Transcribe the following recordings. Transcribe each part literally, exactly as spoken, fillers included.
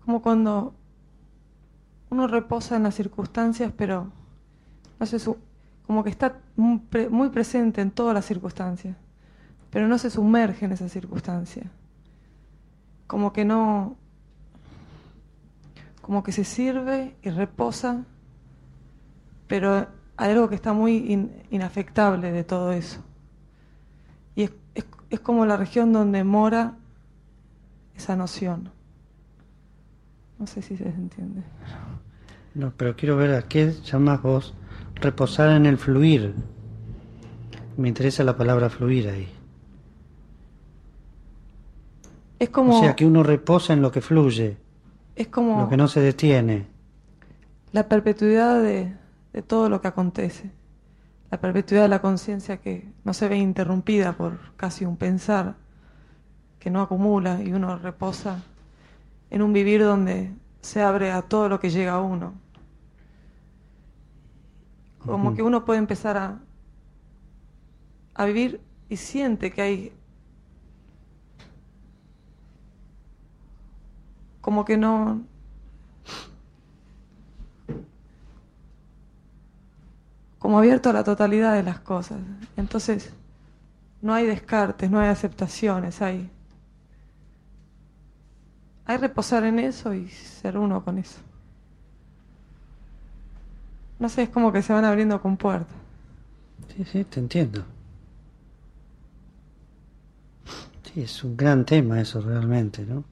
como cuando uno reposa en las circunstancias, pero no se su como que está muy, pre muy presente en todas las circunstancias, pero no se sumerge en esa circunstancia. Como que no, como que se sirve y reposa, pero hay algo que está muy in, inafectable de todo eso. Y es, es, es como la región donde mora esa noción. No sé si se entiende. No, pero quiero ver a qué llamás vos reposar en el fluir. Me interesa la palabra fluir ahí. Es como, o sea, que uno reposa en lo que fluye, es como lo que no se detiene. La perpetuidad de, de todo lo que acontece. La perpetuidad de la conciencia que no se ve interrumpida por casi un pensar que no acumula y uno reposa en un vivir donde se abre a todo lo que llega a uno. Como Uh-huh. que uno puede empezar a, a vivir y siente que hay como que no como abierto a la totalidad de las cosas. Entonces no hay descartes, no hay aceptaciones, hay hay reposar en eso y ser uno con eso. No sé, es como que se van abriendo compuertas. Sí, sí, te entiendo. Sí, es un gran tema eso realmente, ¿no?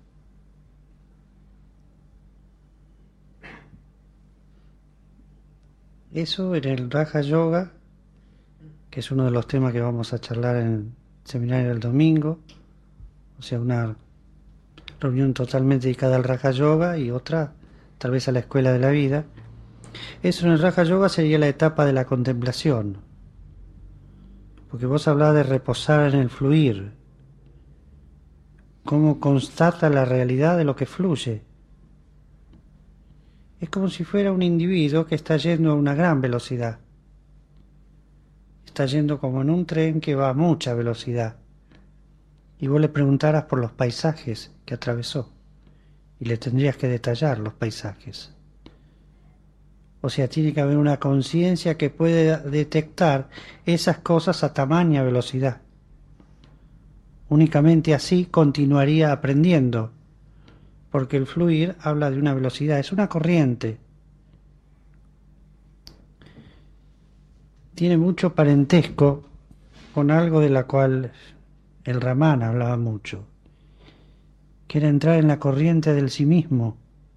Eso en el Raja Yoga, que es uno de los temas que vamos a charlar en el seminario del domingo, o sea, una reunión totalmente dedicada al Raja Yoga y otra tal vez a la escuela de la vida. Eso en el Raja Yoga sería la etapa de la contemplación, porque vos hablás de reposar en el fluir, cómo constata la realidad de lo que fluye. Es como si fuera un individuo que está yendo a una gran velocidad. Está yendo como en un tren que va a mucha velocidad. Y vos le preguntaras por los paisajes que atravesó. Y le tendrías que detallar los paisajes. O sea, tiene que haber una conciencia que puede detectar esas cosas a tamaña velocidad. Únicamente así continuaría aprendiendo. Porque el fluir habla de una velocidad, es una corriente. Tiene mucho parentesco con algo de la cual el Ramana hablaba mucho, que era entrar en la corriente del sí mismo.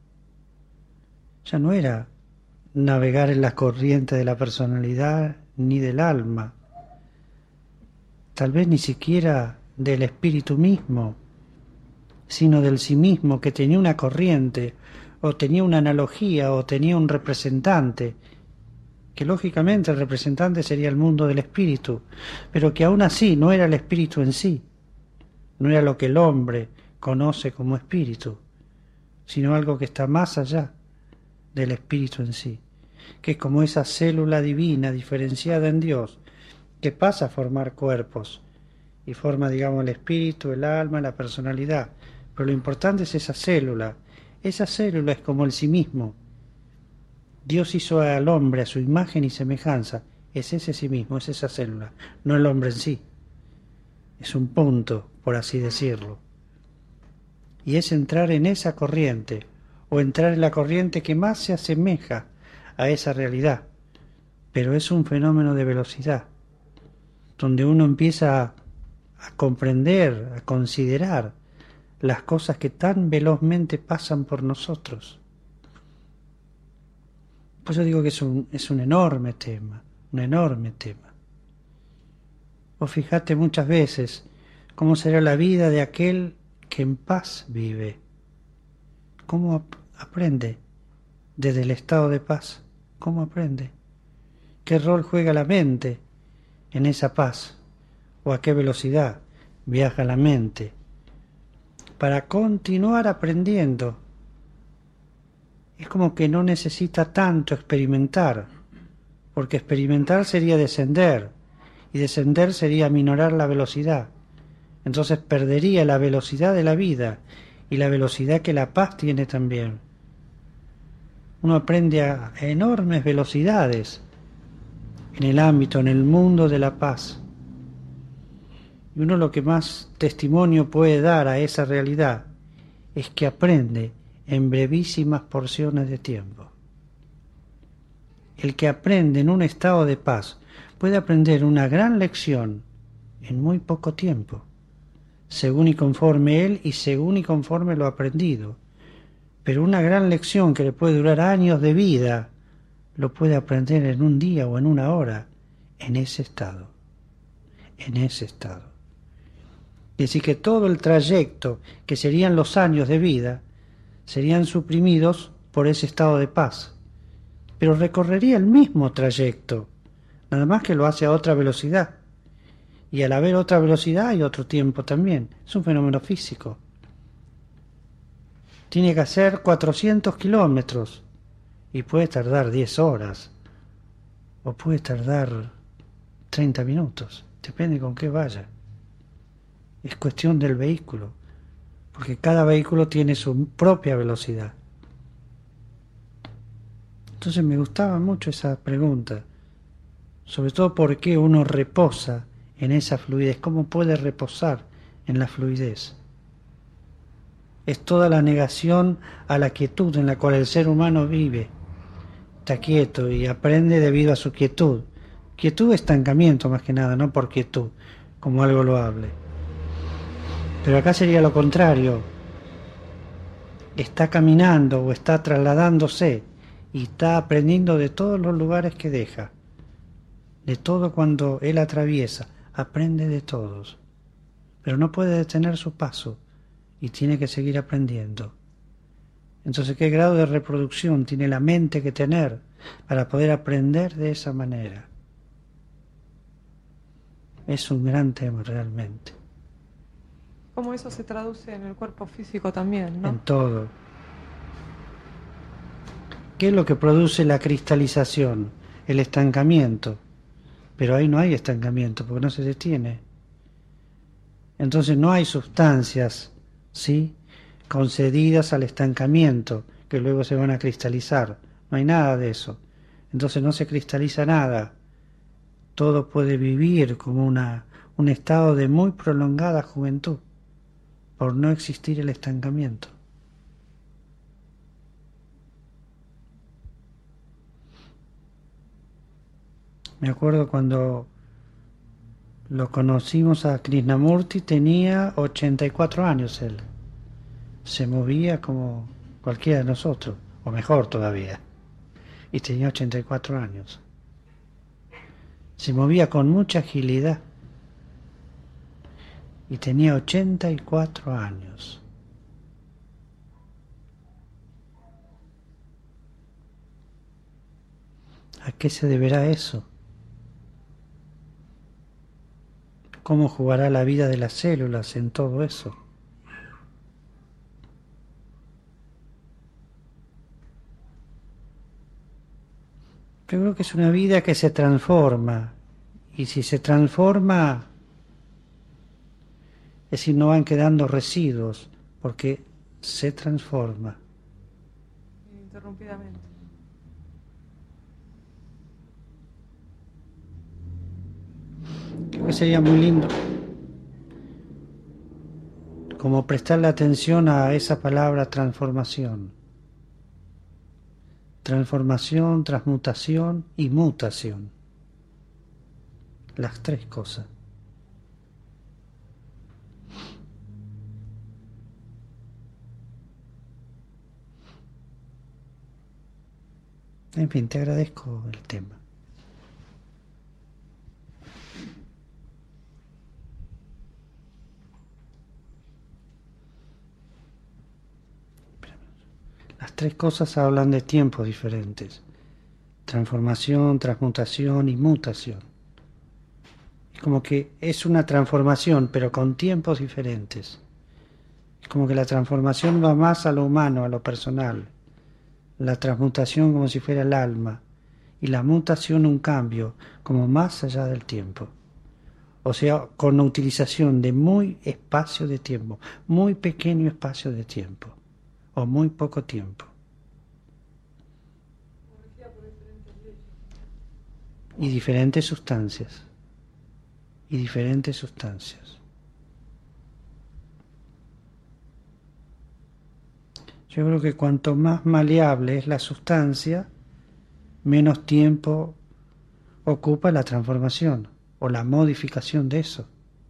Ya no era navegar en la corriente de la personalidad ni del alma, tal vez ni siquiera del espíritu mismo, sino del sí mismo, que tenía una corriente, o tenía una analogía, o tenía un representante, que lógicamente el representante sería el mundo del espíritu, pero que aún así no era el espíritu en sí, no era lo que el hombre conoce como espíritu, sino algo que está más allá del espíritu en sí, que es como esa célula divina diferenciada en Dios, que pasa a formar cuerpos, y forma, digamos, el espíritu, el alma, la personalidad, pero lo importante es esa célula. Esa célula es como el sí mismo. Dios hizo al hombre a su imagen y semejanza. Es ese sí mismo, es esa célula, no el hombre en sí. Es un punto, por así decirlo. Y es entrar en esa corriente, o entrar en la corriente que más se asemeja a esa realidad. Pero es un fenómeno de velocidad, donde uno empieza a, a comprender, a considerar las cosas que tan velozmente pasan por nosotros. Por eso digo que es un, es un enorme tema, un enorme tema. Vos fijate muchas veces cómo será la vida de aquel que en paz vive. ¿Cómo ap aprende desde el estado de paz? ¿Cómo aprende? ¿Qué rol juega la mente en esa paz? ¿O a qué velocidad viaja la mente? Para continuar aprendiendo. Es como que no necesita tanto experimentar, porque experimentar sería descender, y descender sería minorar la velocidad. Entonces perdería la velocidad de la vida y la velocidad que la paz tiene también. Uno aprende a enormes velocidades en el ámbito, en el mundo de la paz. Y uno lo que más testimonio puede dar a esa realidad es que aprende en brevísimas porciones de tiempo. El que aprende en un estado de paz puede aprender una gran lección en muy poco tiempo, según y conforme él y según y conforme lo ha aprendido. Pero una gran lección que le puede durar años de vida, lo puede aprender en un día o en una hora, en ese estado, en ese estado. Es decir, que todo el trayecto, que serían los años de vida, serían suprimidos por ese estado de paz. Pero recorrería el mismo trayecto, nada más que lo hace a otra velocidad. Y al haber otra velocidad hay otro tiempo también. Es un fenómeno físico. Tiene que hacer cuatrocientos kilómetros y puede tardar diez horas o puede tardar treinta minutos, depende con qué vaya. Es cuestión del vehículo, porque cada vehículo tiene su propia velocidad. Entonces me gustaba mucho esa pregunta, sobre todo por qué uno reposa en esa fluidez, cómo puede reposar en la fluidez. Es toda la negación a la quietud en la cual el ser humano vive. Está quieto y aprende debido a su quietud. Quietud es estancamiento más que nada, no por quietud, como algo loable. Pero acá sería lo contrario. Está caminando o está trasladándose y está aprendiendo de todos los lugares que deja. De todo cuando él atraviesa, aprende de todos. Pero no puede detener su paso y tiene que seguir aprendiendo. Entonces, ¿qué grado de reproducción tiene la mente que tener para poder aprender de esa manera? Es un gran tema realmente. Cómo eso se traduce en el cuerpo físico también, ¿no? En todo. ¿Qué es lo que produce la cristalización? El estancamiento. Pero ahí no hay estancamiento porque no se detiene. Entonces no hay sustancias, ¿sí?, concedidas al estancamiento que luego se van a cristalizar. No hay nada de eso. Entonces no se cristaliza nada. Todo puede vivir como una, un estado de muy prolongada juventud por no existir el estancamiento. Me acuerdo cuando lo conocimos a Krishnamurti, tenía ochenta y cuatro años él. Se movía como cualquiera de nosotros, o mejor todavía, y tenía ochenta y cuatro años. Se movía con mucha agilidad y tenía ochenta y cuatro años. ¿A qué se deberá eso? ¿Cómo jugará la vida de las células en todo eso? Yo creo que es una vida que se transforma, y si se transforma, es decir, no van quedando residuos, porque se transforma. Ininterrumpidamente. Creo que sería muy lindo como prestarle atención a esa palabra transformación. Transformación, transmutación y mutación. Las tres cosas. En fin, te agradezco el tema. Las tres cosas hablan de tiempos diferentes. Transformación, transmutación y mutación. Es como que es una transformación, pero con tiempos diferentes. Es como que la transformación va más a lo humano, a lo personal. La transmutación como si fuera el alma. Y la mutación un cambio, como más allá del tiempo. O sea, con la utilización de muy espacio de tiempo, muy pequeño espacio de tiempo, o muy poco tiempo. Y diferentes sustancias. Y diferentes sustancias. Yo creo que cuanto más maleable es la sustancia, menos tiempo ocupa la transformación o la modificación de eso.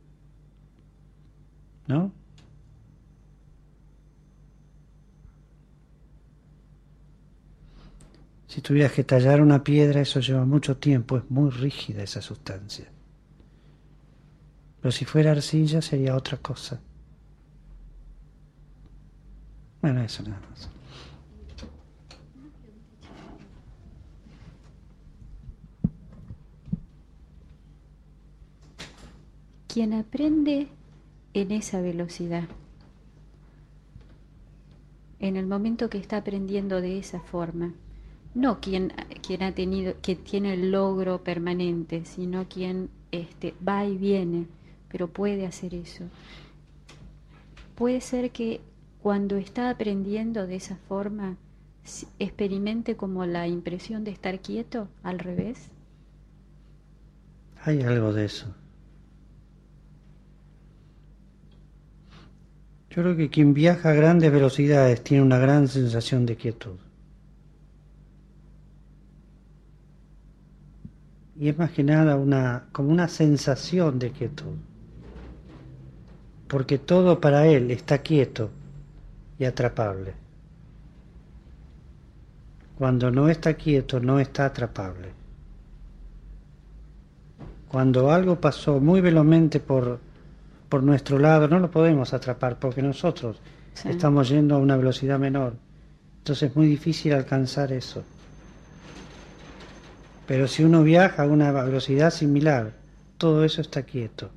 ¿No? Si tuvieras que tallar una piedra, eso lleva mucho tiempo, es muy rígida esa sustancia. Pero si fuera arcilla sería otra cosa. Bueno, eso nada más. Quien aprende en esa velocidad, en el momento que está aprendiendo de esa forma, no quien, quien ha tenido, que tiene el logro permanente, sino quien este, va y viene, pero puede hacer eso. Puede ser que cuando está aprendiendo de esa forma, experimente como la impresión de estar quieto, al revés. Hay algo de eso. Yo creo que quien viaja a grandes velocidades tiene una gran sensación de quietud. Y es más que nada una, como una sensación de quietud. Porque todo para él está quieto y atrapable. Cuando no está quieto, no está atrapable. Cuando algo pasó muy velozmente por, por nuestro lado, no lo podemos atrapar porque nosotros sí. estamos yendo a una velocidad menor. Entonces es muy difícil alcanzar eso. Pero si uno viaja a una velocidad similar, todo eso está quieto.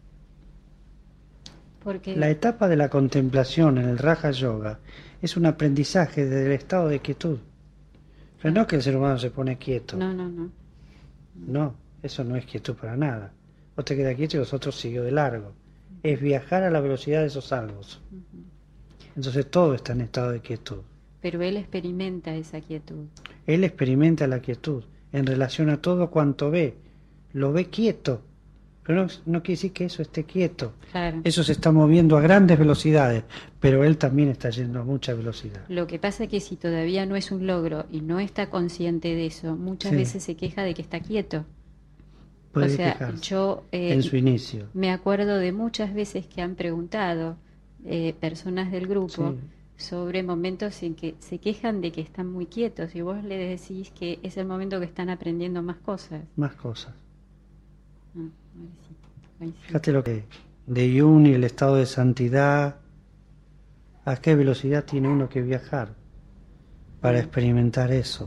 Porque la etapa de la contemplación en el Raja Yoga es un aprendizaje desde el estado de quietud. Pero no que el ser humano se pone quieto. No, no, no. No, eso no es quietud para nada. Vos te quedas quieto y los otros siguió de largo. Es viajar a la velocidad de esos algos. Entonces todo está en estado de quietud. Pero él experimenta esa quietud. Él experimenta la quietud en relación a todo cuanto ve. Lo ve quieto. Pero no, no quiere decir que eso esté quieto. Claro. Eso se está moviendo a grandes velocidades, pero él también está yendo a mucha velocidad. Lo que pasa es que si todavía no es un logro y no está consciente de eso, muchas sí. veces se queja de que está quieto. Puede o sea, quejarse yo eh, en su inicio. Me acuerdo de muchas veces que han preguntado eh, personas del grupo Sí. sobre momentos en que se quejan de que están muy quietos y vos le decís que es el momento que están aprendiendo más cosas. Más cosas. Ah, ahí sí. Fíjate lo que de Jung y el estado de santidad, a qué velocidad tiene uno que viajar para sí. experimentar eso.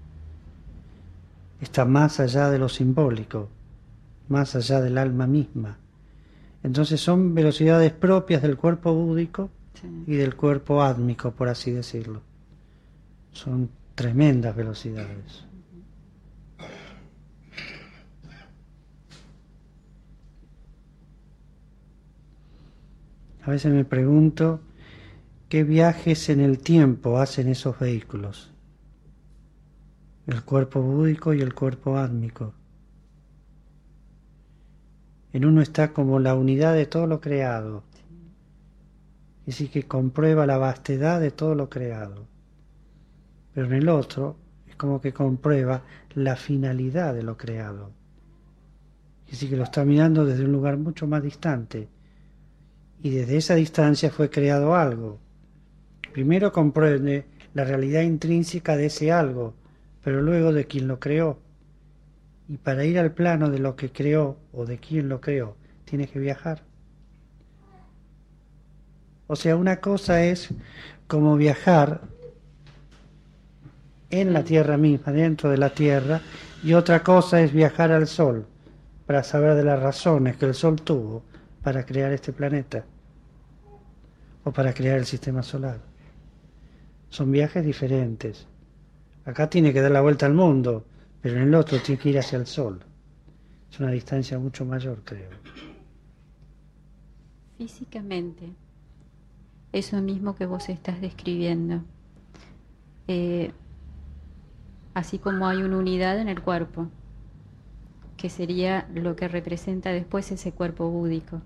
Está más allá de lo simbólico, más allá del alma misma. Entonces son velocidades propias del cuerpo búdico sí. y del cuerpo átmico, por así decirlo. Son tremendas velocidades. A veces me pregunto qué viajes en el tiempo hacen esos vehículos, el cuerpo búdico y el cuerpo átmico. En uno está como la unidad de todo lo creado, es decir, que comprueba la vastedad de todo lo creado, pero en el otro es como que comprueba la finalidad de lo creado, es decir, que lo está mirando desde un lugar mucho más distante. Y desde esa distancia fue creado algo. Primero comprende la realidad intrínseca de ese algo, pero luego de quien lo creó. Y para ir al plano de lo que creó o de quien lo creó, tiene que viajar. O sea, una cosa es como viajar en la Tierra misma, dentro de la Tierra, y otra cosa es viajar al Sol, para saber de las razones que el Sol tuvo para crear este planeta. O para crear el sistema solar. Son viajes diferentes. Acá tiene que dar la vuelta al mundo, pero en el otro tiene que ir hacia el sol. Es una distancia mucho mayor, creo. Físicamente, eso mismo que vos estás describiendo. Eh, así como hay una unidad en el cuerpo, que sería lo que representa después ese cuerpo búdico.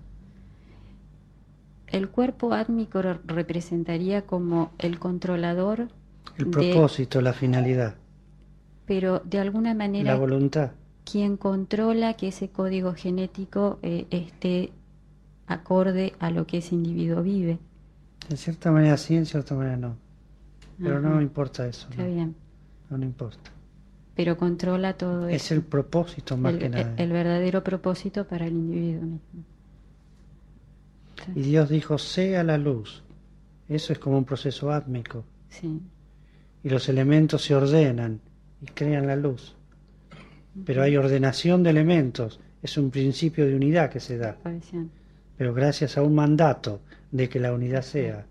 El cuerpo átmico representaría como el controlador. El propósito, de, la finalidad. Pero de alguna manera... La voluntad. Quien controla que ese código genético eh, esté acorde a lo que ese individuo vive. De cierta manera sí, en cierta manera no. Pero Ajá. no me importa eso. Está no. bien. No me importa. Pero controla todo eso. Es el propósito más el, que nada. El, el verdadero propósito para el individuo mismo. Sí. Y Dios dijo, sea la luz. Eso es como un proceso átmico. Sí. Y los elementos se ordenan y crean la luz. Uh-huh. Pero hay ordenación de elementos. Es un principio de unidad que se da. Aparición. Pero gracias a un mandato de que la unidad sea.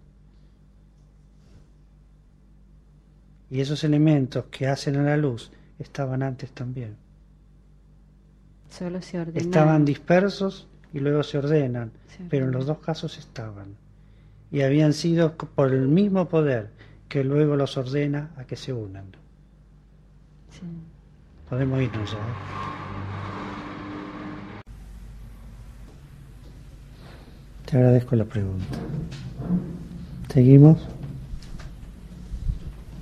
Y esos elementos que hacen a la luz estaban antes también. Solo se ordenaron. Estaban dispersos y luego se ordenan, se pero en los dos casos estaban. Y habían sido por el mismo poder que luego los ordena a que se unan. Sí. Podemos irnos ya. ¿eh? Te agradezco la pregunta. ¿Seguimos?